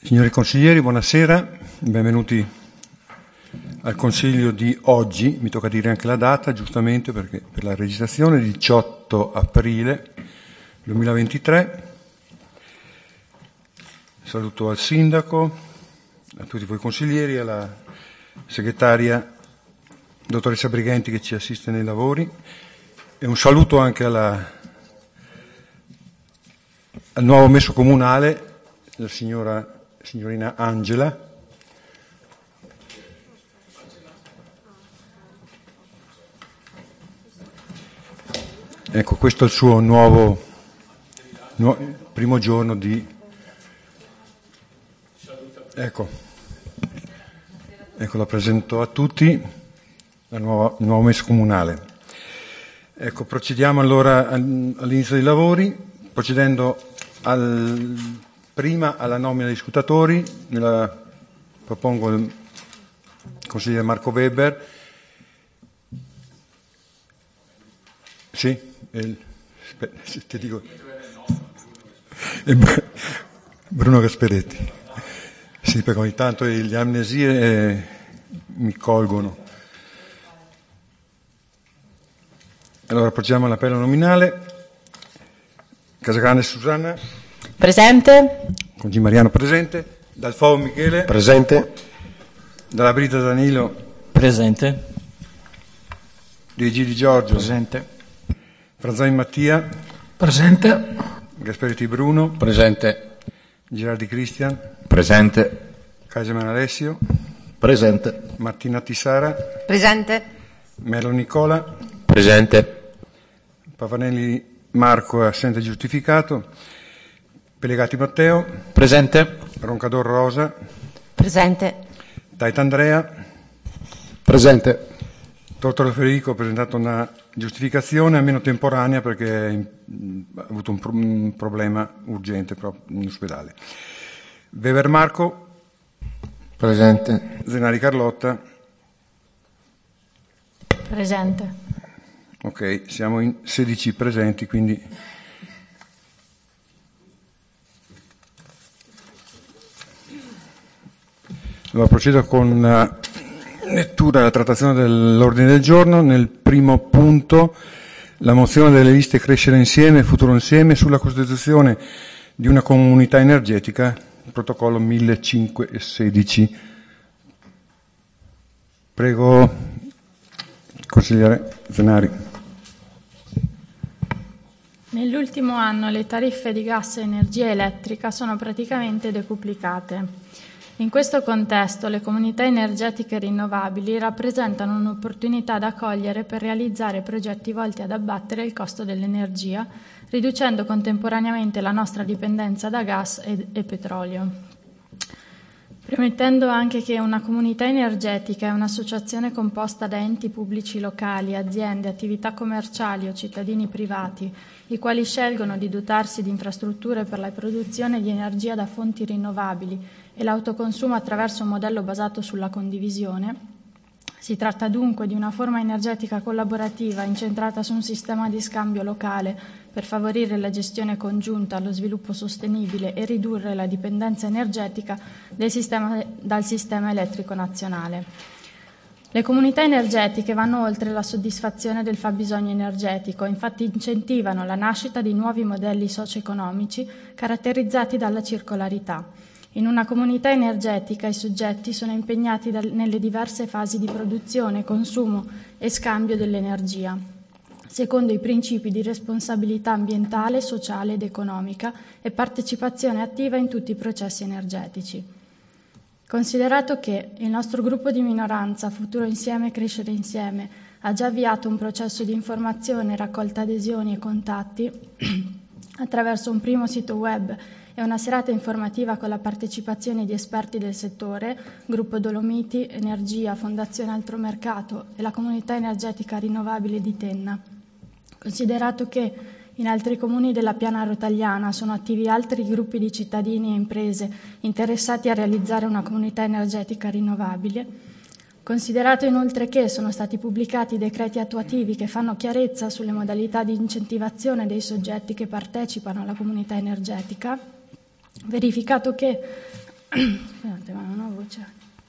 Signori consiglieri, buonasera, benvenuti al consiglio di oggi. Mi tocca dire anche la data, giustamente, perché per la registrazione, 18 aprile 2023. Saluto al sindaco, a tutti voi consiglieri, alla segretaria dottoressa Brighenti che ci assiste nei lavori, e un saluto anche al nuovo messo comunale, la signorina Angela. Ecco, questo è il suo nuovo primo giorno di... Ecco, la presento a tutti, il nuovo messo comunale. Ecco, procediamo allora all'inizio dei lavori, procedendo prima alla nomina dei scrutatori. Propongo il consigliere Marco Weber. Sì, ti dico. Bruno Gasperetti. Sì, perché ogni tanto gli amnesie mi colgono. Allora, procediamo all'appello nominale. Casagrande Susanna. Presente. Congi Mariano presente. Dalfo Michele. Presente. Dalla Brita Danilo. Presente. Di Gigi Giorgio. Presente. Franzani Mattia. Presente. Gasperetti Bruno. Presente. Girardi Cristian. Presente. Caseman Alessio. Presente. Martina Tissara. Presente. Melo Nicola. Presente. Pavanelli Marco è assente giustificato. Pelegati Matteo. Presente. Roncador Rosa. Presente. Taita Andrea. Presente. Tortora Federico ha presentato una giustificazione almeno temporanea perché ha avuto un problema urgente proprio in ospedale. Weber Marco. Presente. Zenari Carlotta. Presente. Ok, siamo in 16 presenti, quindi allora procedo con la lettura e la trattazione dell'ordine del giorno. Nel primo punto, la mozione delle liste Crescere Insieme e Futuro Insieme sulla costituzione di una comunità energetica, protocollo 1516. Prego, consigliere Zenari. Nell'ultimo anno le tariffe di gas e energia elettrica sono praticamente decuplicate. In questo contesto le comunità energetiche rinnovabili rappresentano un'opportunità da cogliere per realizzare progetti volti ad abbattere il costo dell'energia, riducendo contemporaneamente la nostra dipendenza da gas e petrolio. Premettendo anche che una comunità energetica è un'associazione composta da enti pubblici locali, aziende, attività commerciali o cittadini privati, i quali scelgono di dotarsi di infrastrutture per la produzione di energia da fonti rinnovabili e l'autoconsumo attraverso un modello basato sulla condivisione. Si tratta dunque di una forma energetica collaborativa incentrata su un sistema di scambio locale per favorire la gestione congiunta, lo sviluppo sostenibile e ridurre la dipendenza energetica dal sistema elettrico nazionale. Le comunità energetiche vanno oltre la soddisfazione del fabbisogno energetico, infatti incentivano la nascita di nuovi modelli socio-economici caratterizzati dalla circolarità. In una comunità energetica i soggetti sono impegnati nelle diverse fasi di produzione, consumo e scambio dell'energia, secondo i principi di responsabilità ambientale, sociale ed economica e partecipazione attiva in tutti i processi energetici. Considerato che il nostro gruppo di minoranza Futuro Insieme Crescere Insieme ha già avviato un processo di informazione, raccolta adesioni e contatti attraverso un primo sito web e una serata informativa con la partecipazione di esperti del settore, Gruppo Dolomiti, Energia, Fondazione Altromercato e la Comunità Energetica Rinnovabile di Tenna. Considerato che in altri comuni della Piana Rotagliana sono attivi altri gruppi di cittadini e imprese interessati a realizzare una comunità energetica rinnovabile, considerato inoltre che sono stati pubblicati decreti attuativi che fanno chiarezza sulle modalità di incentivazione dei soggetti che partecipano alla comunità energetica, verificato che Scusate, ma non ho voce.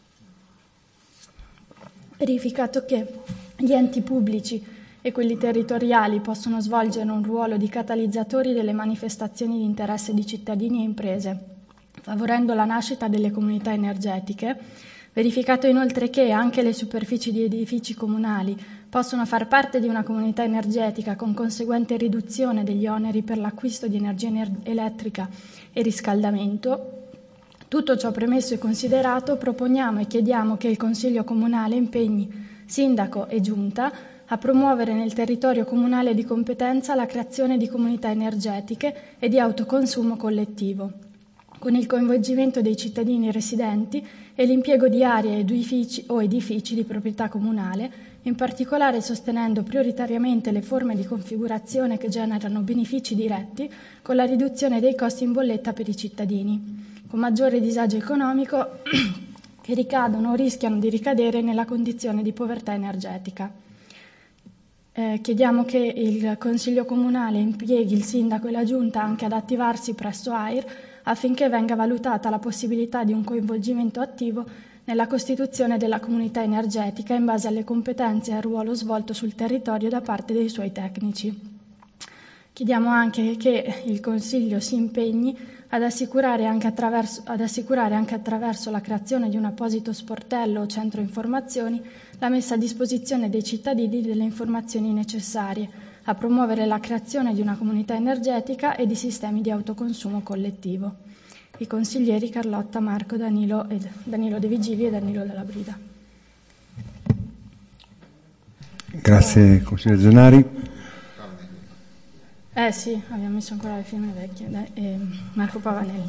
Verificato che gli enti pubblici e quelli territoriali possono svolgere un ruolo di catalizzatori delle manifestazioni di interesse di cittadini e imprese, favorendo la nascita delle comunità energetiche. Verificato inoltre che anche le superfici di edifici comunali possono far parte di una comunità energetica con conseguente riduzione degli oneri per l'acquisto di energia elettrica e riscaldamento. Tutto ciò premesso e considerato, proponiamo e chiediamo che il Consiglio Comunale impegni Sindaco e Giunta a promuovere nel territorio comunale di competenza la creazione di comunità energetiche e di autoconsumo collettivo, con il coinvolgimento dei cittadini residenti e l'impiego di aree o edifici di proprietà comunale, in particolare sostenendo prioritariamente le forme di configurazione che generano benefici diretti con la riduzione dei costi in bolletta per i cittadini, con maggiore disagio economico che ricadono o rischiano di ricadere nella condizione di povertà energetica. Chiediamo che il Consiglio Comunale impieghi il Sindaco e la Giunta anche ad attivarsi presso AIR affinché venga valutata la possibilità di un coinvolgimento attivo nella costituzione della comunità energetica in base alle competenze e al ruolo svolto sul territorio da parte dei suoi tecnici. Chiediamo anche che il Consiglio si impegni ad assicurare anche attraverso la creazione di un apposito sportello o centro informazioni la messa a disposizione dei cittadini delle informazioni necessarie a promuovere la creazione di una comunità energetica e di sistemi di autoconsumo collettivo. I consiglieri Carlotta, Marco, Danilo De Vigili e Danilo Della Brida. Grazie, consigliere Zenari. Sì, abbiamo messo ancora le firme vecchie. Marco Pavanelli.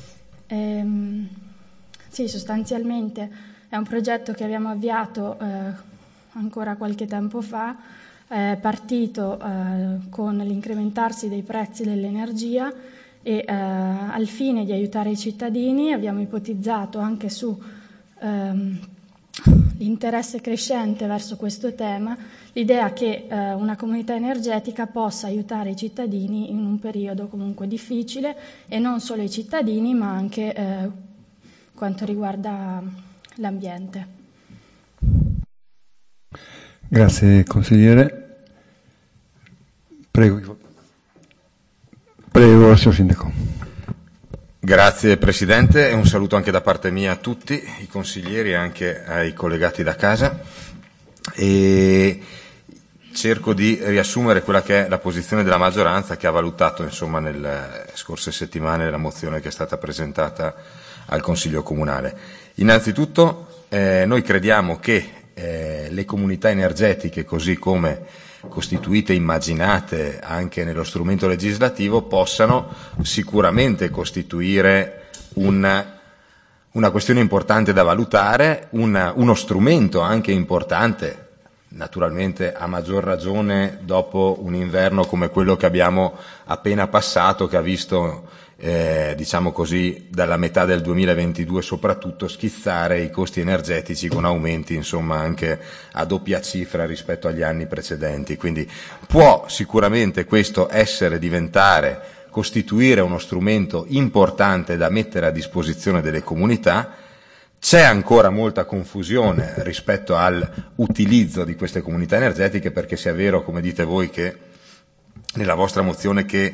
Sì, sostanzialmente è un progetto che abbiamo avviato ancora qualche tempo fa, partito con l'incrementarsi dei prezzi dell'energia e al fine di aiutare i cittadini abbiamo ipotizzato anche su l'interesse crescente verso questo tema l'idea che una comunità energetica possa aiutare i cittadini in un periodo comunque difficile e non solo i cittadini ma anche quanto riguarda l'ambiente. Grazie consigliere. Prego, signor Sindaco. Grazie Presidente e un saluto anche da parte mia a tutti i consiglieri e anche ai collegati da casa. E cerco di riassumere quella che è la posizione della maggioranza che ha valutato insomma nelle scorse settimane la mozione che è stata presentata al Consiglio Comunale. Innanzitutto noi crediamo che le comunità energetiche, così come costituite e immaginate anche nello strumento legislativo, possano sicuramente costituire una questione importante da valutare, uno strumento anche importante, naturalmente a maggior ragione dopo un inverno come quello che abbiamo appena passato, che ha visto diciamo così dalla metà del 2022 soprattutto schizzare i costi energetici con aumenti insomma anche a doppia cifra rispetto agli anni precedenti. Quindi può sicuramente questo costituire uno strumento importante da mettere a disposizione delle comunità. C'è ancora molta confusione rispetto all'utilizzo di queste comunità energetiche, perché se è vero, come dite voi, che nella vostra mozione che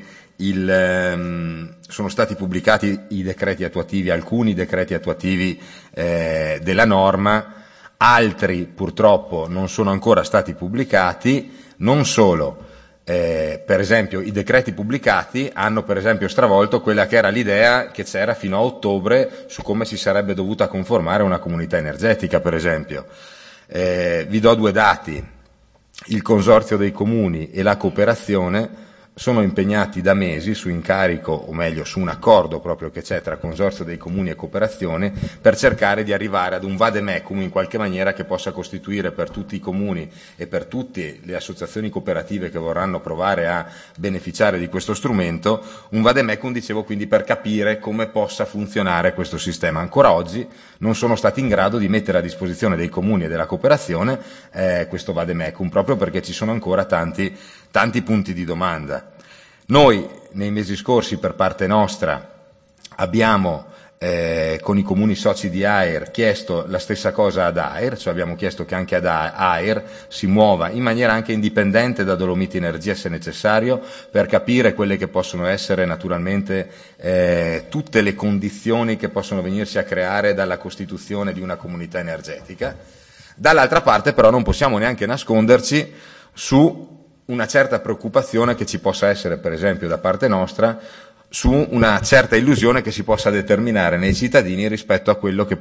sono stati pubblicati i decreti attuativi, alcuni decreti attuativi della norma, altri purtroppo non sono ancora stati pubblicati. Non solo, per esempio i decreti pubblicati hanno per esempio stravolto quella che era l'idea che c'era fino a ottobre su come si sarebbe dovuta conformare una comunità energetica, per esempio. Vi do due dati: il Consorzio dei Comuni e la Cooperazione sono impegnati da mesi su incarico, o meglio su un accordo proprio che c'è tra Consorzio dei Comuni e Cooperazione, per cercare di arrivare ad un vademecum in qualche maniera che possa costituire per tutti i comuni e per tutte le associazioni cooperative che vorranno provare a beneficiare di questo strumento, un vademecum, dicevo, quindi per capire come possa funzionare questo sistema. Ancora oggi non sono stati in grado di mettere a disposizione dei comuni e della Cooperazione questo vademecum, proprio perché ci sono ancora tanti punti di domanda. Noi nei mesi scorsi per parte nostra abbiamo con i comuni soci di AIR chiesto la stessa cosa ad AIR, cioè abbiamo chiesto che anche ad AIR si muova in maniera anche indipendente da Dolomiti Energia se necessario, per capire quelle che possono essere naturalmente tutte le condizioni che possono venirsi a creare dalla costituzione di una comunità energetica. Dall'altra parte però non possiamo neanche nasconderci su una certa preoccupazione che ci possa essere, per esempio da parte nostra, su una certa illusione che si possa determinare nei cittadini rispetto a quello che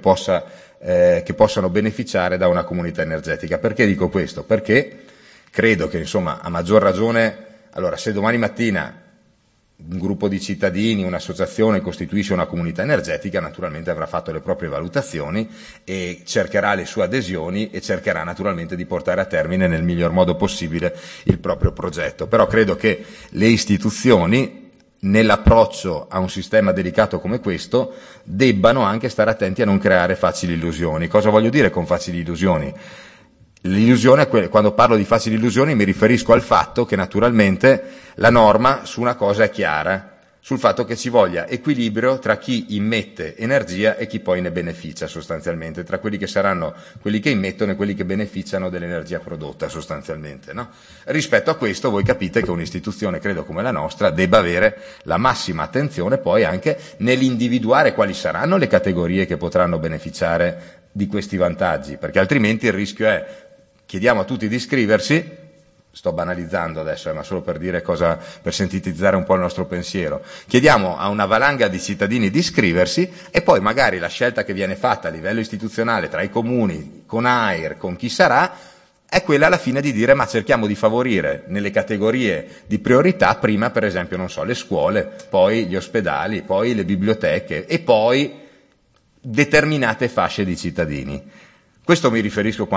possano beneficiare da una comunità energetica. Perché dico questo? Perché credo che, insomma, a maggior ragione, allora, se domani mattina un gruppo di cittadini, un'associazione costituisce una comunità energetica, naturalmente avrà fatto le proprie valutazioni e cercherà le sue adesioni e cercherà naturalmente di portare a termine nel miglior modo possibile il proprio progetto. Però credo che le istituzioni, nell'approccio a un sistema delicato come questo, debbano anche stare attenti a non creare facili illusioni. Cosa voglio dire con facili illusioni? L'illusione, quando parlo di facili illusioni, mi riferisco al fatto che naturalmente la norma su una cosa è chiara, sul fatto che ci voglia equilibrio tra chi immette energia e chi poi ne beneficia sostanzialmente, tra quelli che saranno quelli che immettono e quelli che beneficiano dell'energia prodotta sostanzialmente, no? Rispetto a questo voi capite che un'istituzione, credo come la nostra, debba avere la massima attenzione poi anche nell'individuare quali saranno le categorie che potranno beneficiare di questi vantaggi, perché altrimenti il rischio è: chiediamo a tutti di iscriversi, sto banalizzando adesso, ma solo per dire cosa, per sintetizzare un po' il nostro pensiero, chiediamo a una valanga di cittadini di iscriversi e poi magari la scelta che viene fatta a livello istituzionale tra i comuni, con AIR, con chi sarà, è quella alla fine di dire: ma cerchiamo di favorire nelle categorie di priorità prima, per esempio, non so, le scuole, poi gli ospedali, poi le biblioteche e poi determinate fasce di cittadini. A questo mi riferisco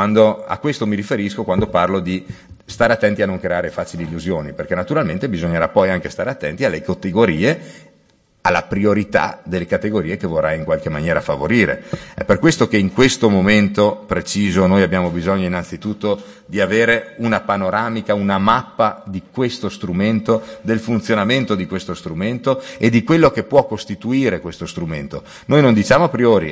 quando parlo di stare attenti a non creare facili illusioni, perché naturalmente bisognerà poi anche stare attenti alle categorie, alla priorità delle categorie che vorrà in qualche maniera favorire. È per questo che in questo momento preciso noi abbiamo bisogno innanzitutto di avere una panoramica, una mappa di questo strumento, del funzionamento di questo strumento e di quello che può costituire questo strumento. Noi non diciamo a priori,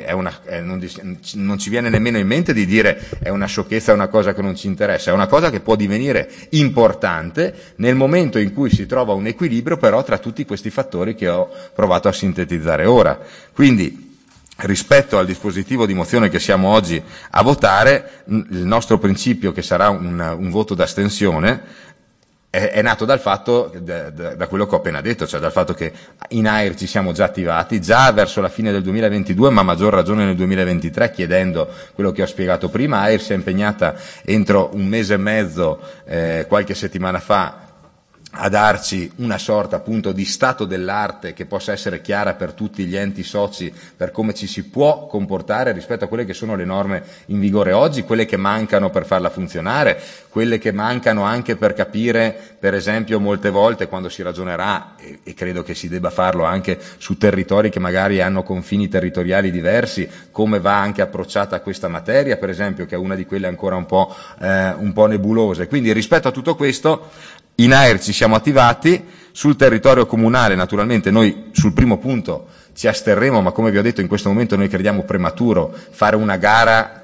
non ci viene nemmeno in mente di dire è una sciocchezza, è una cosa che non ci interessa, è una cosa che può divenire importante nel momento in cui si trova un equilibrio però tra tutti questi fattori che ho provato a sintetizzare ora. Quindi, rispetto al dispositivo di mozione che siamo oggi a votare, il nostro principio, che sarà un voto d'astensione, è nato dal fatto, da quello che ho appena detto, cioè dal fatto che in AIR ci siamo già attivati, già verso la fine del 2022, ma a maggior ragione nel 2023, chiedendo quello che ho spiegato prima. AIR si è impegnata entro un mese e mezzo, qualche settimana fa, a darci una sorta appunto di stato dell'arte che possa essere chiara per tutti gli enti soci, per come ci si può comportare rispetto a quelle che sono le norme in vigore oggi, quelle che mancano per farla funzionare, quelle che mancano anche per capire, per esempio, molte volte quando si ragionerà, e credo che si debba farlo anche su territori che magari hanno confini territoriali diversi, come va anche approcciata questa materia, per esempio, che è una di quelle ancora un po' nebulose. Quindi rispetto a tutto questo, in AIR ci siamo attivati. Sul territorio comunale naturalmente noi sul primo punto ci asterremo, ma come vi ho detto in questo momento noi crediamo prematuro fare una gara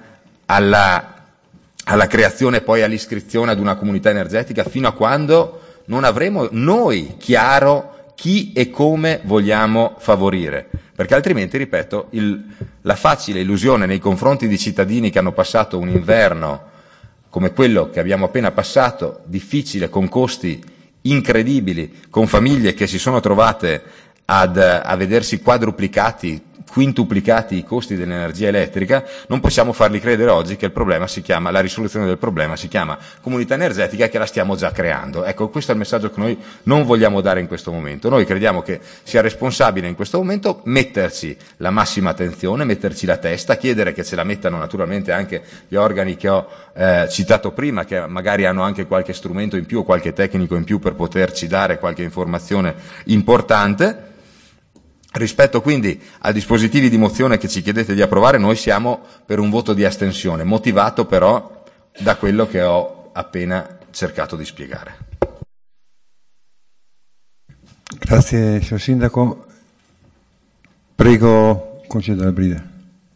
alla creazione e poi all'iscrizione ad una comunità energetica fino a quando non avremo noi chiaro chi e come vogliamo favorire, perché altrimenti, ripeto, la facile illusione nei confronti di cittadini che hanno passato un inverno come quello che abbiamo appena passato, difficile, con costi incredibili, con famiglie che si sono trovate a vedersi quadruplicati, quintuplicati i costi dell'energia elettrica, non possiamo farli credere oggi che il problema si chiama, la risoluzione del problema si chiama comunità energetica e che la stiamo già creando. Ecco, questo è il messaggio che noi non vogliamo dare in questo momento. Noi crediamo che sia responsabile in questo momento metterci la massima attenzione, metterci la testa, chiedere che ce la mettano naturalmente anche gli organi che ho citato prima, che magari hanno anche qualche strumento in più o qualche tecnico in più per poterci dare qualche informazione importante. Rispetto quindi ai dispositivi di mozione che ci chiedete di approvare, noi siamo per un voto di astensione, motivato però da quello che ho appena cercato di spiegare. Grazie, signor Sindaco. Prego consigliere Della Brida.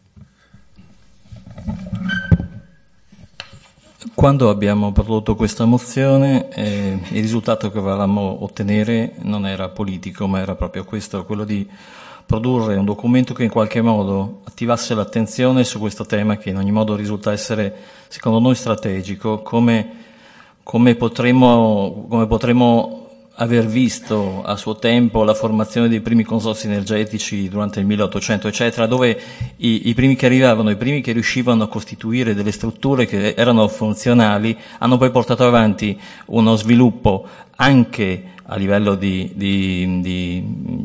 Quando abbiamo prodotto questa mozione, il risultato che volevamo ottenere non era politico, ma era proprio questo, quello di produrre un documento che in qualche modo attivasse l'attenzione su questo tema, che in ogni modo risulta essere, secondo noi, strategico, come potremmo aver visto a suo tempo la formazione dei primi consorzi energetici durante il 1800, eccetera, dove i primi che arrivavano, i primi che riuscivano a costituire delle strutture che erano funzionali, hanno poi portato avanti uno sviluppo anche a livello di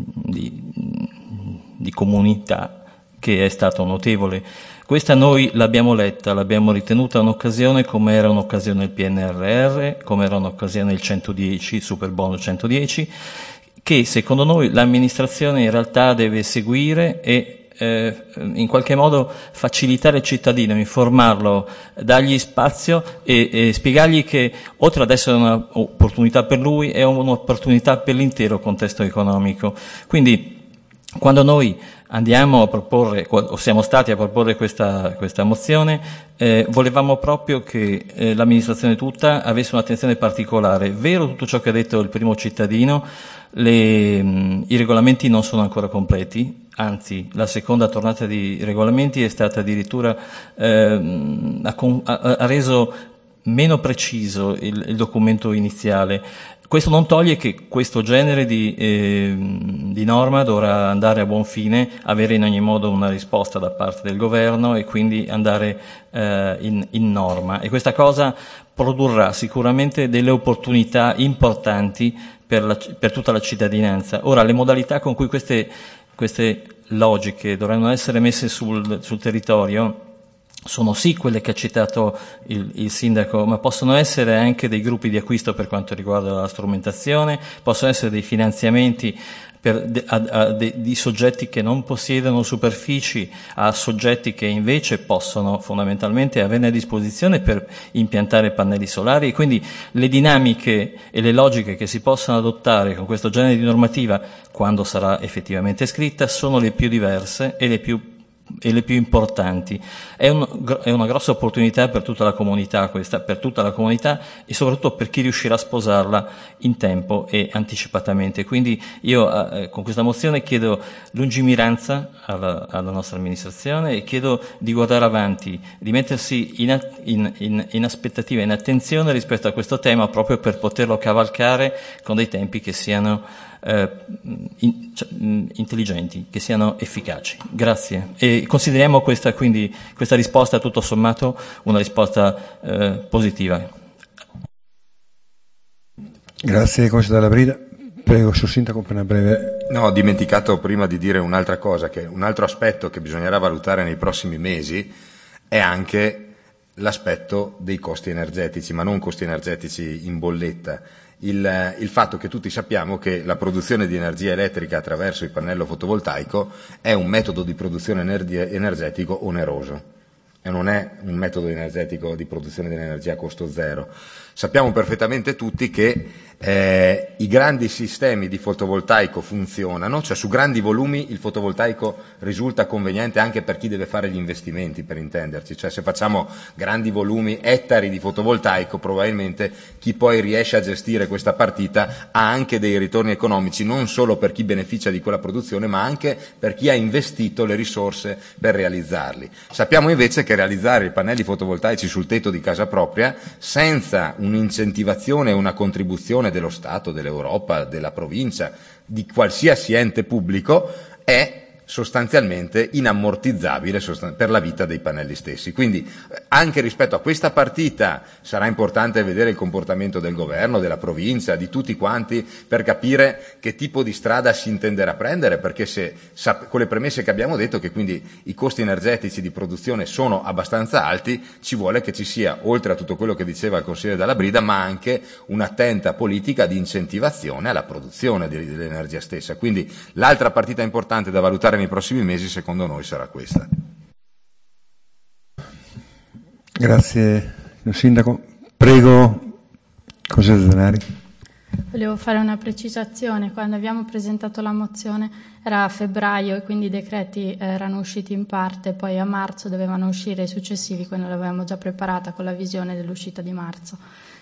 comunità che è stato notevole. Questa noi l'abbiamo letta, l'abbiamo ritenuta un'occasione come era un'occasione il PNRR, come era un'occasione il 110, Superbonus 110, che secondo noi l'amministrazione in realtà deve seguire e in qualche modo facilitare il cittadino, informarlo, dargli spazio e spiegargli che oltre ad essere un'opportunità per lui è un'opportunità per l'intero contesto economico. Quindi quando noi andiamo a proporre, o siamo stati a proporre questa mozione, volevamo proprio che l'amministrazione tutta avesse un'attenzione particolare. Vero tutto ciò che ha detto il primo cittadino, i regolamenti non sono ancora completi, anzi la seconda tornata di regolamenti è stata addirittura, ha reso meno preciso il documento iniziale. Questo non toglie che questo genere di norma dovrà andare a buon fine, avere in ogni modo una risposta da parte del governo e quindi andare in norma. E questa cosa produrrà sicuramente delle opportunità importanti per tutta la cittadinanza. Ora, le modalità con cui queste logiche dovranno essere messe sul territorio sono sì quelle che ha citato il sindaco, ma possono essere anche dei gruppi di acquisto per quanto riguarda la strumentazione, possono essere dei finanziamenti di soggetti che non possiedono superfici a soggetti che invece possono fondamentalmente averne a disposizione per impiantare pannelli solari, e quindi le dinamiche e le logiche che si possono adottare con questo genere di normativa, quando sarà effettivamente scritta, sono le più diverse e le più importanti. È una grossa opportunità per tutta la comunità, per tutta la comunità e soprattutto per chi riuscirà a sposarla in tempo e anticipatamente. Quindi io con questa mozione chiedo lungimiranza alla nostra amministrazione e chiedo di guardare avanti, di mettersi in aspettativa, in attenzione rispetto a questo tema, proprio per poterlo cavalcare con dei tempi che siano intelligenti, che siano efficaci. Grazie. E consideriamo questa risposta tutto sommato una risposta positiva. Grazie, consigliere Della Brida. Prego, signor Sindaco, per una breve. No, ho dimenticato prima di dire un'altra cosa, che un altro aspetto che bisognerà valutare nei prossimi mesi è anche l'aspetto dei costi energetici, ma non costi energetici in bolletta. Il fatto che tutti sappiamo che la produzione di energia elettrica attraverso il pannello fotovoltaico è un metodo di produzione energetico oneroso e non è un metodo energetico di produzione dell'energia a costo zero. Sappiamo perfettamente tutti che i grandi sistemi di fotovoltaico funzionano, cioè su grandi volumi il fotovoltaico risulta conveniente anche per chi deve fare gli investimenti, per intenderci, cioè se facciamo grandi volumi, ettari di fotovoltaico, probabilmente chi poi riesce a gestire questa partita ha anche dei ritorni economici, non solo per chi beneficia di quella produzione, ma anche per chi ha investito le risorse per realizzarli. Sappiamo invece che realizzare i pannelli fotovoltaici sul tetto di casa propria, senza un'incentivazione e una contribuzione dello Stato, dell'Europa, della provincia, di qualsiasi ente pubblico, è sostanzialmente inammortizzabile per la vita dei pannelli stessi. Quindi anche rispetto a questa partita sarà importante vedere il comportamento del governo, della provincia, di tutti quanti, per capire che tipo di strada si intenderà prendere, perché con le premesse che abbiamo detto, che quindi i costi energetici di produzione sono abbastanza alti, ci vuole che ci sia, oltre a tutto quello che diceva il consigliere Della Brida, ma anche un'attenta politica di incentivazione alla produzione dell'energia stessa. Quindi l'altra partita importante da valutare nei prossimi mesi, secondo noi, sarà questa. Grazie, signor Sindaco. Prego, consigliere Zanari. Volevo fare una precisazione. Quando abbiamo presentato la mozione era a febbraio e quindi i decreti erano usciti in parte, poi a marzo dovevano uscire i successivi, quindi l'avevamo già preparata con la visione dell'uscita di marzo.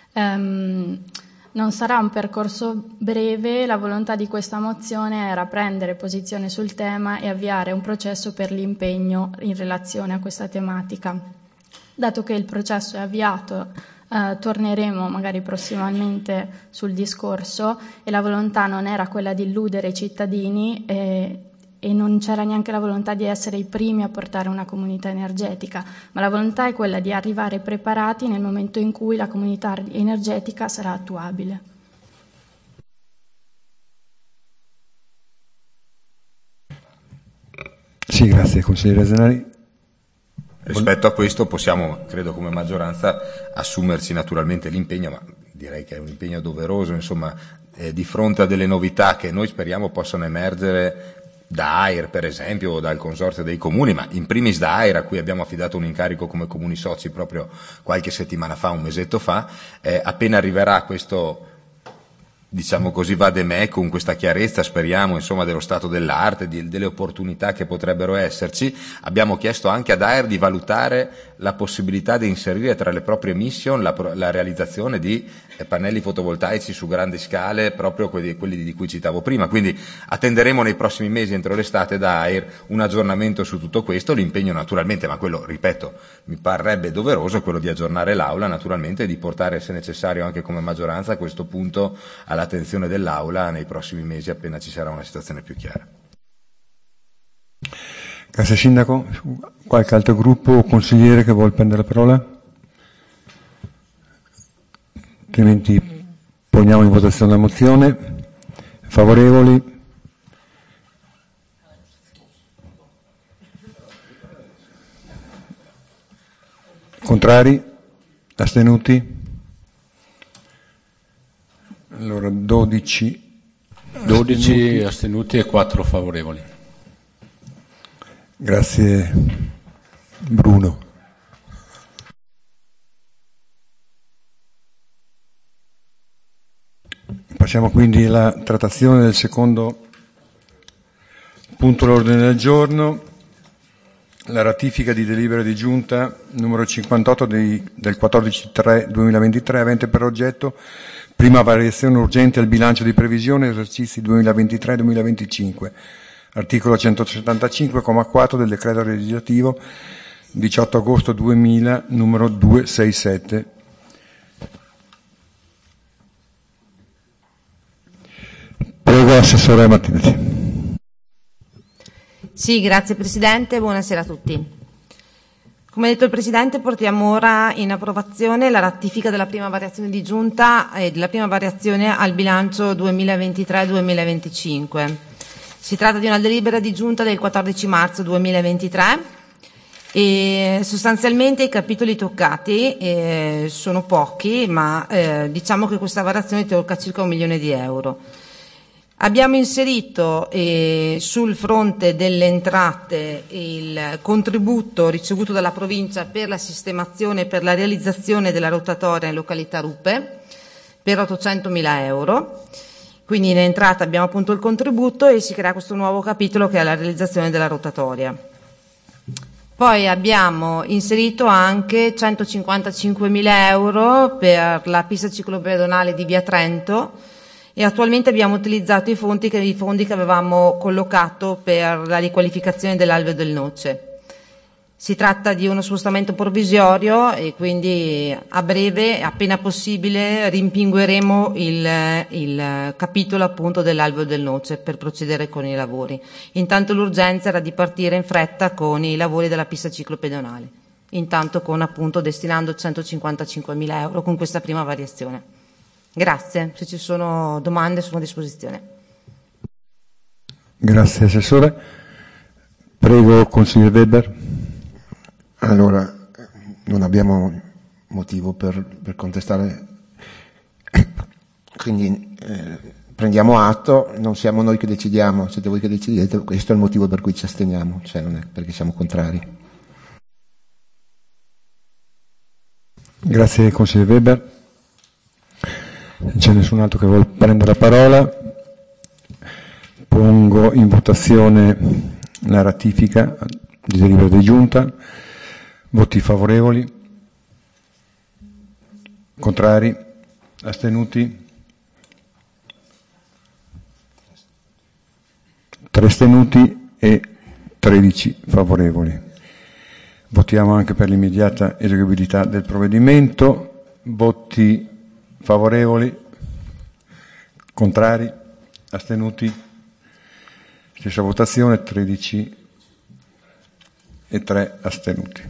Non sarà un percorso breve, la volontà di questa mozione era prendere posizione sul tema e avviare un processo per l'impegno in relazione a questa tematica. Dato che il processo è avviato, torneremo magari prossimamente sul discorso, e la volontà non era quella di illudere i cittadini e non c'era neanche la volontà di essere i primi a portare una comunità energetica, ma la volontà è quella di arrivare preparati nel momento in cui la comunità energetica sarà attuabile. Sì, grazie consigliere Zenari. Rispetto a questo possiamo, credo come maggioranza, assumerci naturalmente l'impegno, ma direi che è un impegno doveroso, insomma, di fronte a delle novità che noi speriamo possano emergere da AIR per esempio o dal consorzio dei comuni, ma in primis da AIR, a cui abbiamo affidato un incarico come comuni soci proprio qualche settimana fa, un mesetto fa. Appena arriverà questo, diciamo così, vademecum, con questa chiarezza, speriamo, insomma, dello stato dell'arte, delle opportunità che potrebbero esserci, abbiamo chiesto anche ad AIR di valutare la possibilità di inserire tra le proprie mission la realizzazione di pannelli fotovoltaici su grandi scale, proprio quelli di cui citavo prima. Quindi attenderemo nei prossimi mesi, entro l'estate, da AIR un aggiornamento su tutto questo. L'impegno naturalmente, ma quello, ripeto, mi parrebbe doveroso, è quello di aggiornare l'Aula naturalmente e di portare, se necessario, anche come maggioranza questo punto all'attenzione dell'Aula nei prossimi mesi, appena ci sarà una situazione più chiara. Grazie Sindaco. Qualche altro gruppo o consigliere che vuole prendere la parola? Altrimenti poniamo in votazione la mozione. Favorevoli? Contrari? Astenuti? Allora 12 astenuti e 4 favorevoli. Grazie Bruno. Passiamo quindi alla trattazione del secondo punto all'ordine del giorno, la ratifica di delibera di giunta numero 58 del 14/3/2023, avente per oggetto prima variazione urgente al bilancio di previsione esercizi 2023-2025, articolo 175,4 del decreto legislativo 18 agosto 2000 numero 267. Prego, Assessore Martinetti. Sì, grazie Presidente, buonasera a tutti. Come ha detto il Presidente, portiamo ora in approvazione la ratifica della prima variazione di giunta e della prima variazione al bilancio 2023-2025. Si tratta di una delibera di giunta del 14 marzo 2023 e sostanzialmente i capitoli toccati sono pochi, ma diciamo che questa variazione tocca circa 1 milione di euro. Abbiamo inserito sul fronte delle entrate il contributo ricevuto dalla provincia per la sistemazione e per la realizzazione della rotatoria in località Ruppe per 800.000 euro. Quindi in entrata abbiamo appunto il contributo e si crea questo nuovo capitolo che è la realizzazione della rotatoria. Poi abbiamo inserito anche 155.000 euro per la pista ciclopedonale di Via Trento, e attualmente abbiamo utilizzato i fondi che avevamo collocato per la riqualificazione dell'Alveo del Noce. Si tratta di uno spostamento provvisorio e quindi a breve, appena possibile, rimpingueremo il capitolo appunto dell'Alveo del Noce per procedere con i lavori. Intanto l'urgenza era di partire in fretta con i lavori della pista ciclopedonale, intanto con appunto destinando 155.000 euro con questa prima variazione. Grazie, se ci sono domande sono a disposizione. Grazie Assessore. Prego Consigliere Weber. Allora, non abbiamo motivo per contestare, quindi prendiamo atto, non siamo noi che decidiamo, siete voi che decidete, questo è il motivo per cui ci asteniamo, cioè non è perché siamo contrari. Grazie Consigliere Weber. Non c'è nessun altro che vuole prendere la parola. Pongo in votazione la ratifica di delibera di giunta. Voti favorevoli? Contrari? Astenuti? 3 astenuti e 13 favorevoli. Votiamo anche per l'immediata eseguibilità del provvedimento. Voti favorevoli? Contrari? Astenuti? Stessa votazione, 13 e 3 astenuti.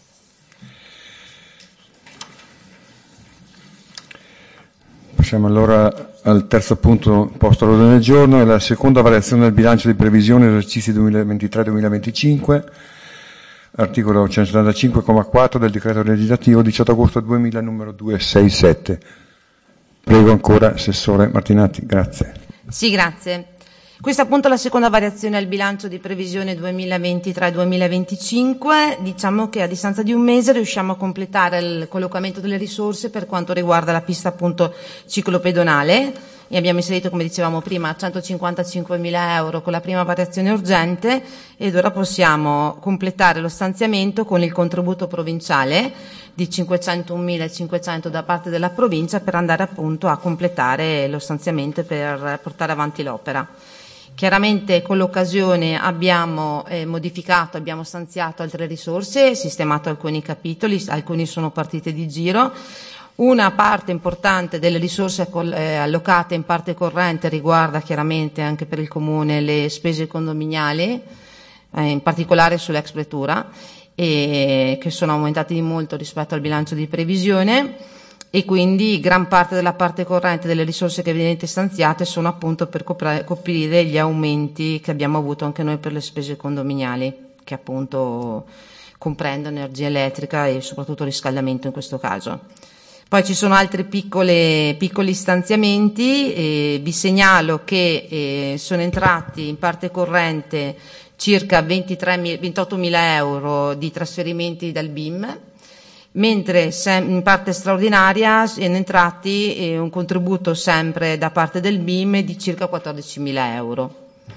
Passiamo allora al terzo punto posto all'ordine del giorno, è la seconda variazione del bilancio di previsione esercizi 2023-2025, articolo 175,4 del decreto legislativo 18 agosto 2000 numero 267. Prego ancora, Assessore Martinatti, grazie. Sì, grazie. Questa è appunto la seconda variazione al bilancio di previsione 2023-2025. Diciamo che a distanza di un mese riusciamo a completare il collocamento delle risorse per quanto riguarda la pista appunto ciclopedonale e abbiamo inserito, come dicevamo prima, 155.000 euro con la prima variazione urgente ed ora possiamo completare lo stanziamento con il contributo provinciale di 501.500 da parte della provincia per andare appunto a completare lo stanziamento per portare avanti l'opera. Chiaramente con l'occasione abbiamo modificato, abbiamo stanziato altre risorse, sistemato alcuni capitoli, alcuni sono partite di giro. Una parte importante delle risorse allocate in parte corrente riguarda chiaramente anche per il Comune le spese condominiali, in particolare sull'ex pretura, che sono aumentate di molto rispetto al bilancio di previsione. E quindi gran parte della parte corrente delle risorse che venite stanziate sono appunto per coprire gli aumenti che abbiamo avuto anche noi per le spese condominiali, che appunto comprendono energia elettrica e soprattutto riscaldamento in questo caso. Poi ci sono altri piccoli stanziamenti, vi segnalo che sono entrati in parte corrente circa 28.000 euro di trasferimenti dal BIM, mentre in parte straordinaria sono entrati un contributo sempre da parte del BIM di circa 14.000 euro.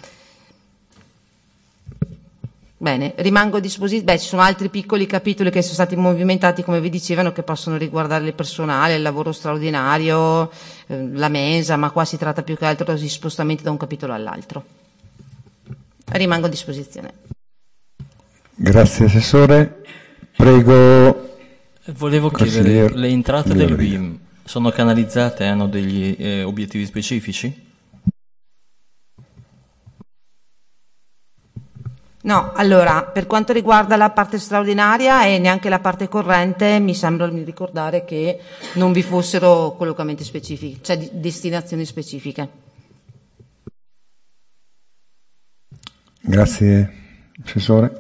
Bene, rimango a disposizione. Ci sono altri piccoli capitoli che sono stati movimentati, come vi dicevano, che possono riguardare il personale, il lavoro straordinario, la mensa, ma qua si tratta più che altro di spostamenti da un capitolo all'altro. Rimango a disposizione. Grazie Assessore. Prego. Volevo chiedere, le entrate del BIM sono canalizzate, hanno degli obiettivi specifici? No, allora, per quanto riguarda la parte straordinaria e neanche la parte corrente, mi sembra di ricordare che non vi fossero collocamenti specifici, cioè destinazioni specifiche. Grazie, Assessore.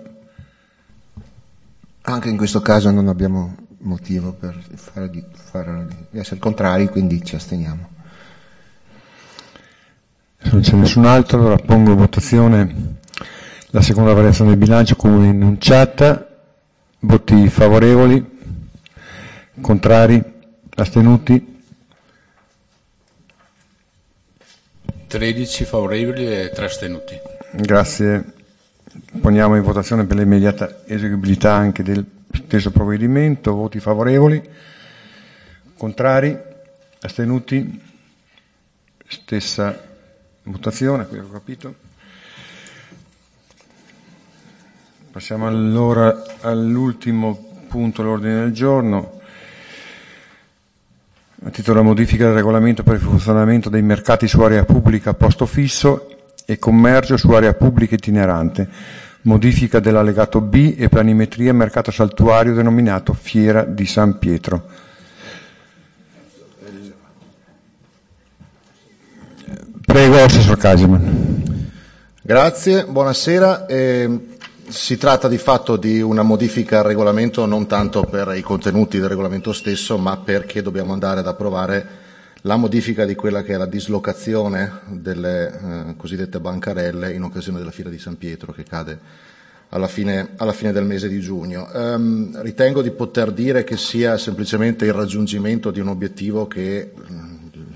Anche in questo caso non abbiamo motivo per di essere contrari, quindi ci asteniamo. Se non c'è nessun altro, allora pongo in votazione la seconda variazione del bilancio come enunciata. Voti favorevoli, contrari, astenuti? 13 favorevoli e 3 astenuti. Grazie. Poniamo in votazione per l'immediata eseguibilità anche del stesso provvedimento. Voti favorevoli, contrari, astenuti? Stessa votazione, qui ho capito. Passiamo allora all'ultimo punto all'ordine del giorno, a titolo della modifica del regolamento per il funzionamento dei mercati su area pubblica a posto fisso e commercio su area pubblica itinerante, modifica dell'allegato B e planimetria mercato saltuario denominato Fiera di San Pietro. Prego, Assessor Kaiserman. Grazie, buonasera. Si tratta di fatto di una modifica al regolamento non tanto per i contenuti del regolamento stesso, ma perché dobbiamo andare ad approvare la modifica di quella che è la dislocazione delle cosiddette bancarelle in occasione della Fiera di San Pietro, che cade alla fine del mese di giugno. Ritengo di poter dire che sia semplicemente il raggiungimento di un obiettivo che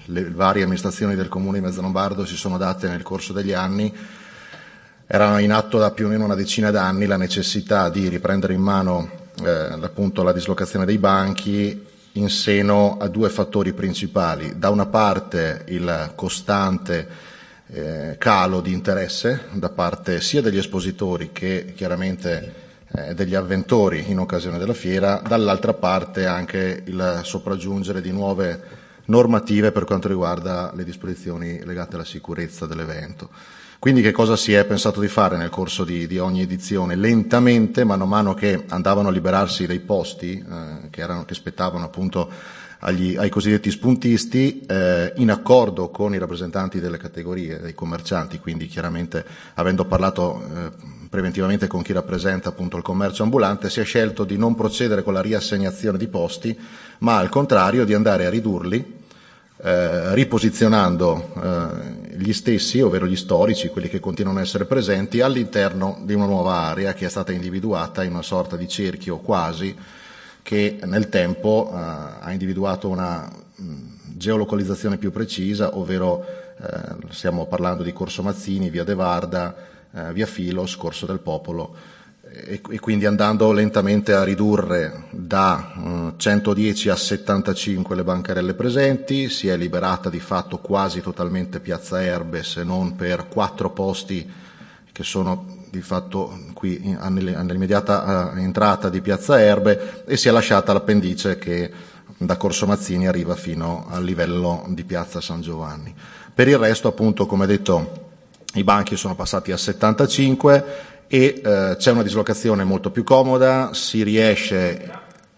le varie amministrazioni del comune di Mezzano Lombardo si sono date nel corso degli anni. Era in atto da più o meno una decina d'anni la necessità di riprendere in mano appunto la dislocazione dei banchi in seno a due fattori principali. Da una parte il costante calo di interesse da parte sia degli espositori che chiaramente degli avventori in occasione della fiera, dall'altra parte anche il sopraggiungere di nuove normative per quanto riguarda le disposizioni legate alla sicurezza dell'evento. Quindi che cosa si è pensato di fare nel corso di ogni edizione? Lentamente, mano a mano che andavano a liberarsi dei posti che spettavano appunto ai cosiddetti spuntisti, in accordo con i rappresentanti delle categorie, dei commercianti, quindi chiaramente avendo parlato preventivamente con chi rappresenta appunto il commercio ambulante, si è scelto di non procedere con la riassegnazione di posti, ma al contrario di andare a ridurli, riposizionando gli stessi, ovvero gli storici, quelli che continuano a essere presenti, all'interno di una nuova area che è stata individuata in una sorta di cerchio quasi, che nel tempo ha individuato una geolocalizzazione più precisa, ovvero stiamo parlando di Corso Mazzini, via De Varda, via Filos, Corso del Popolo, e quindi andando lentamente a ridurre da 110 a 75 le bancarelle presenti. Si è liberata di fatto quasi totalmente Piazza Erbe, se non per 4 posti che sono di fatto qui nell'immediata entrata di Piazza Erbe, e si è lasciata l'appendice che da Corso Mazzini arriva fino al livello di Piazza San Giovanni. Per il resto, appunto, come detto, i banchi sono passati a 75 e c'è una dislocazione molto più comoda, si riesce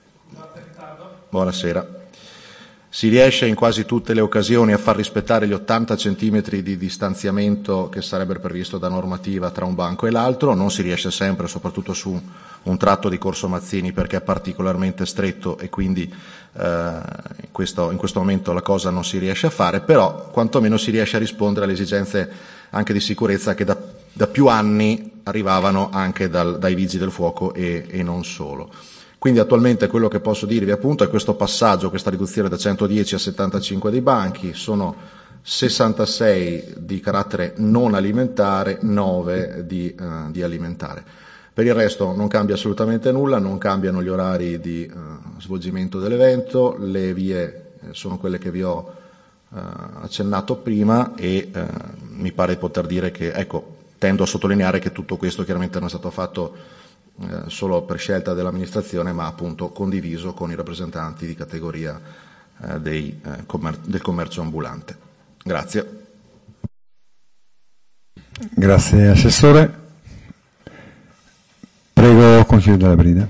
in quasi tutte le occasioni a far rispettare gli 80 centimetri di distanziamento che sarebbero previsto da normativa tra un banco e l'altro. Non si riesce sempre, soprattutto su un tratto di Corso Mazzini, perché è particolarmente stretto e quindi in questo momento la cosa non si riesce a fare, però quantomeno si riesce a rispondere alle esigenze anche di sicurezza che da più anni arrivavano anche dai vigili del fuoco e non solo. Quindi attualmente quello che posso dirvi appunto è questo passaggio, questa riduzione da 110 a 75 dei banchi, sono 66 di carattere non alimentare, 9 di alimentare. Per il resto non cambia assolutamente nulla, non cambiano gli orari di svolgimento dell'evento, le vie sono quelle che vi ho accennato prima e mi pare di poter dire che, ecco, tendo a sottolineare che tutto questo chiaramente non è stato fatto solo per scelta dell'amministrazione, ma appunto condiviso con i rappresentanti di categoria del commercio ambulante. Grazie. Grazie Assessore. Prego Consiglio della Brida.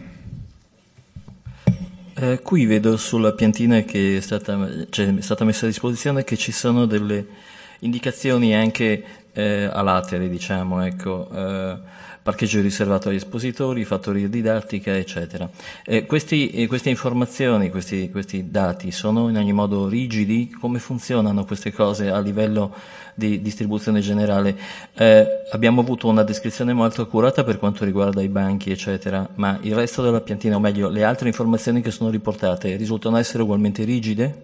Qui vedo sulla piantina che è stata messa a disposizione che ci sono delle indicazioni anche a latere, diciamo, ecco, parcheggio riservato agli espositori, fattoria didattica, eccetera. Queste informazioni, questi dati sono in ogni modo rigidi? Come funzionano queste cose a livello di distribuzione generale? Abbiamo avuto una descrizione molto accurata per quanto riguarda i banchi, eccetera, ma il resto della piantina, o meglio, le altre informazioni che sono riportate, risultano essere ugualmente rigide?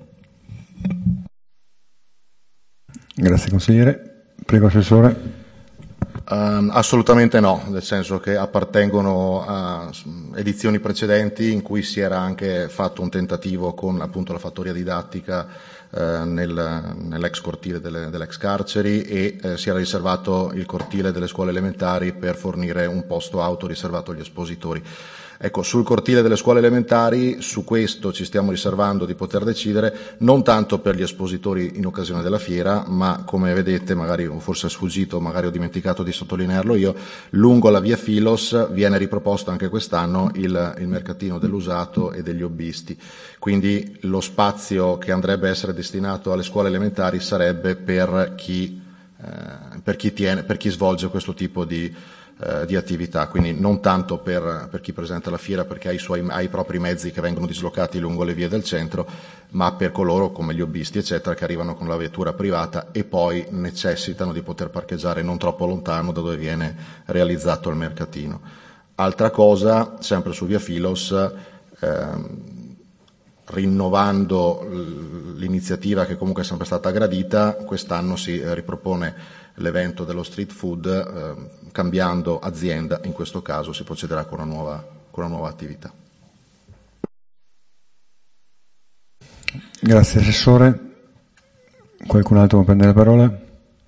Grazie consigliere. Prego Assessore. Assolutamente no, nel senso che appartengono a edizioni precedenti in cui si era anche fatto un tentativo con appunto la fattoria didattica nell'ex cortile dell'ex carceri e si era riservato il cortile delle scuole elementari per fornire un posto auto riservato agli espositori. Ecco, sul cortile delle scuole elementari, su questo ci stiamo riservando di poter decidere, non tanto per gli espositori in occasione della fiera, ma come vedete, magari forse è sfuggito, magari ho dimenticato di sottolinearlo io, lungo la via Filos viene riproposto anche quest'anno il mercatino dell'usato e degli hobbisti. Quindi lo spazio che andrebbe a essere destinato alle scuole elementari sarebbe per chi svolge questo tipo di attività, quindi non tanto per chi presenta la fiera perché ha i propri mezzi che vengono dislocati lungo le vie del centro, ma per coloro come gli hobbisti eccetera che arrivano con la vettura privata e poi necessitano di poter parcheggiare non troppo lontano da dove viene realizzato il mercatino. Altra cosa, sempre su via Filos, rinnovando l'iniziativa che comunque è sempre stata gradita, quest'anno si ripropone l'evento dello street food, cambiando azienda, in questo caso si procederà con una nuova attività. Grazie Assessore. Qualcun altro vuole prendere la parola?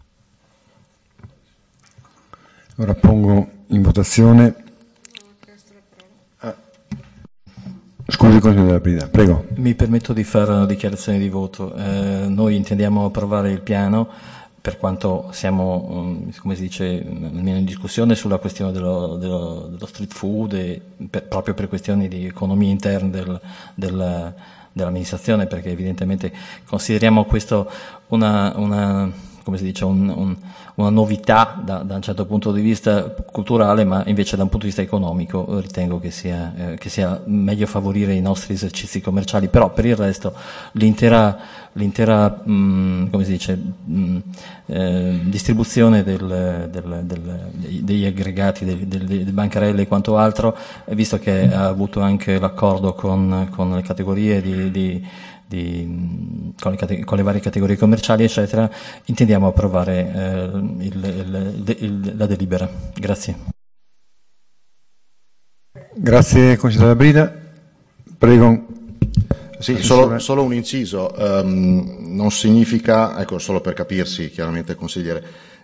Ora pongo in votazione. Scusi, consigliere Brida, prego. Mi permetto di fare una dichiarazione di voto. Noi intendiamo approvare il piano, per quanto siamo, come si dice, almeno in discussione sulla questione dello street food, e proprio per questioni di economia interna dell'amministrazione, perché evidentemente consideriamo questo come si dice, una novità da un certo punto di vista culturale, ma invece da un punto di vista economico ritengo che sia meglio favorire i nostri esercizi commerciali. Però per il resto l'intera come si dice, distribuzione degli aggregati, delle bancarelle e quanto altro, visto che ha avuto anche l'accordo con le categorie con le varie categorie commerciali, eccetera, intendiamo approvare la delibera. Grazie. Grazie consigliere Brida. Prego. Sì, solo un inciso. Non significa, ecco, solo per capirsi, chiaramente consigliere,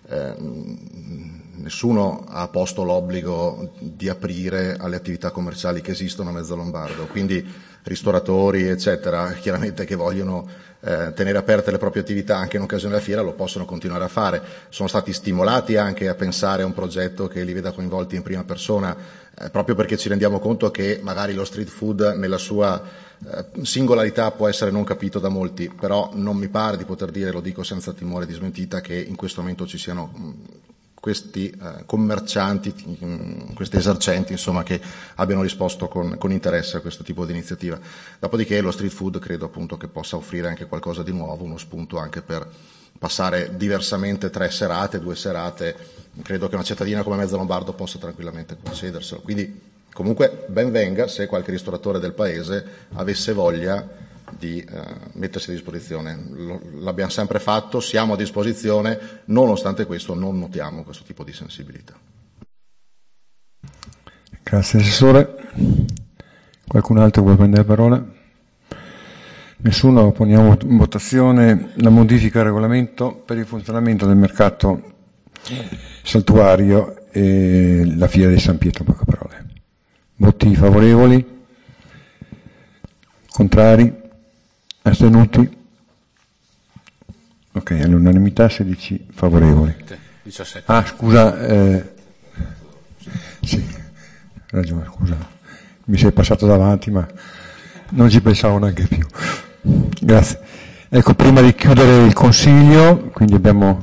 nessuno ha posto l'obbligo di aprire alle attività commerciali che esistono a Mezzalombardo, quindi ristoratori eccetera, chiaramente che vogliono tenere aperte le proprie attività anche in occasione della fiera lo possono continuare a fare. Sono stati stimolati anche a pensare a un progetto che li veda coinvolti in prima persona, proprio perché ci rendiamo conto che magari lo street food nella sua singolarità può essere non capito da molti, però non mi pare di poter dire, lo dico senza timore di smentita, che in questo momento ci siano questi commercianti, questi esercenti, insomma, che abbiano risposto con interesse a questo tipo di iniziativa. Dopodiché lo street food credo appunto che possa offrire anche qualcosa di nuovo, uno spunto anche per passare diversamente 3 serate, 2 serate, credo che una cittadina come Mezzalombardo possa tranquillamente concederselo. Quindi comunque ben venga se qualche ristoratore del paese avesse voglia di mettersi a disposizione. L'abbiamo sempre fatto, siamo a disposizione, nonostante questo non notiamo questo tipo di sensibilità. Grazie Assessore. Qualcun altro vuole prendere la parola? Nessuno. Poniamo in votazione la modifica al regolamento per il funzionamento del mercato saltuario e la fiera di San Pietro. Poche parole. Voti favorevoli? Contrari? Astenuti? Ok, all'unanimità 16 favorevoli. 17. Ah, scusa, sì, ragione, scusa, mi sei passato davanti, ma non ci pensavo neanche più. Grazie. Ecco, prima di chiudere il Consiglio, quindi abbiamo...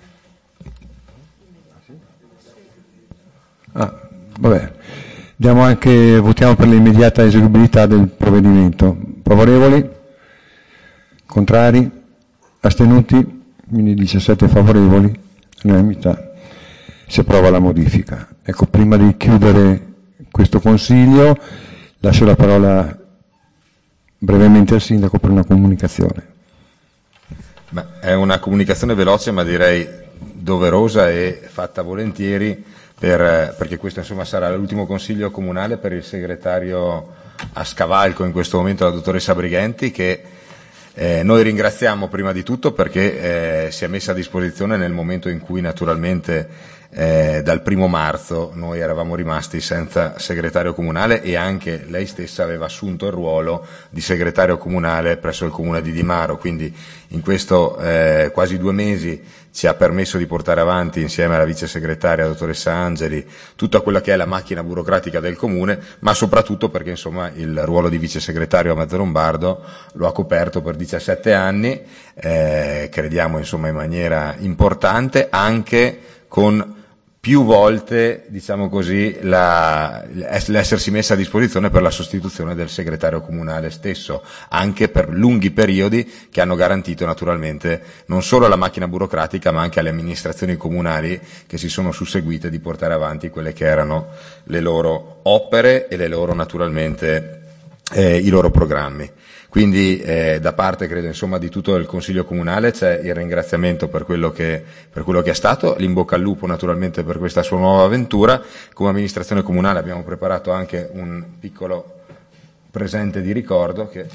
vabbè, votiamo per l'immediata eseguibilità del provvedimento. Favorevoli? Contrari? Astenuti? Quindi 17 favorevoli, all'unanimità si approva la modifica. Ecco, prima di chiudere questo Consiglio lascio la parola brevemente al Sindaco per una comunicazione. È una comunicazione veloce, ma direi doverosa e fatta volentieri, perché questo insomma sarà l'ultimo Consiglio comunale per il segretario a scavalco in questo momento, la dottoressa Brighenti, che noi ringraziamo prima di tutto perché si è messa a disposizione nel momento in cui naturalmente dal 1° marzo noi eravamo rimasti senza segretario comunale e anche lei stessa aveva assunto il ruolo di segretario comunale presso il comune di Dimaro, quindi in questo quasi 2 mesi ci ha permesso di portare avanti insieme alla vice segretaria dottoressa Angeli tutta quella che è la macchina burocratica del comune, ma soprattutto perché insomma il ruolo di vice segretario a Mezzalombardo lo ha coperto per 17 anni, crediamo insomma in maniera importante, anche con più volte, diciamo così, l'essersi messa a disposizione per la sostituzione del segretario comunale stesso, anche per lunghi periodi che hanno garantito naturalmente non solo alla macchina burocratica ma anche alle amministrazioni comunali che si sono susseguite di portare avanti quelle che erano le loro opere e le loro naturalmente i loro programmi. Quindi da parte, credo, insomma, di tutto il Consiglio Comunale c'è il ringraziamento per quello che è stato, l'in bocca al lupo naturalmente per questa sua nuova avventura. Come amministrazione comunale abbiamo preparato anche un piccolo presente di ricordo che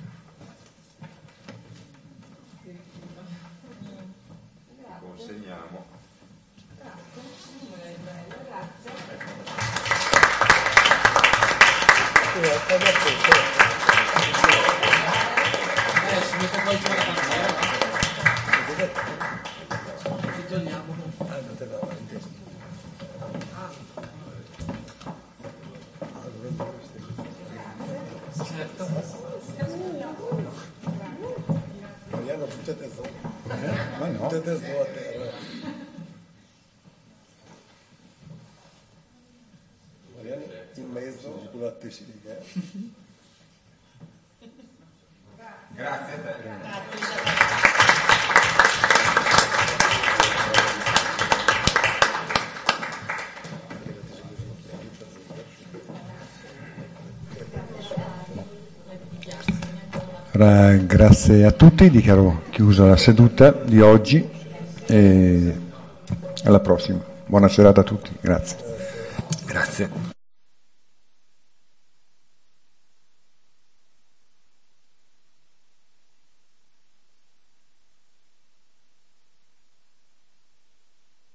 consegniamo. In mezzo con la tessitura. Grazie a te. Grazie a tutti, dichiaro chiusa la seduta di oggi e alla prossima. Buona serata a tutti, grazie. Grazie.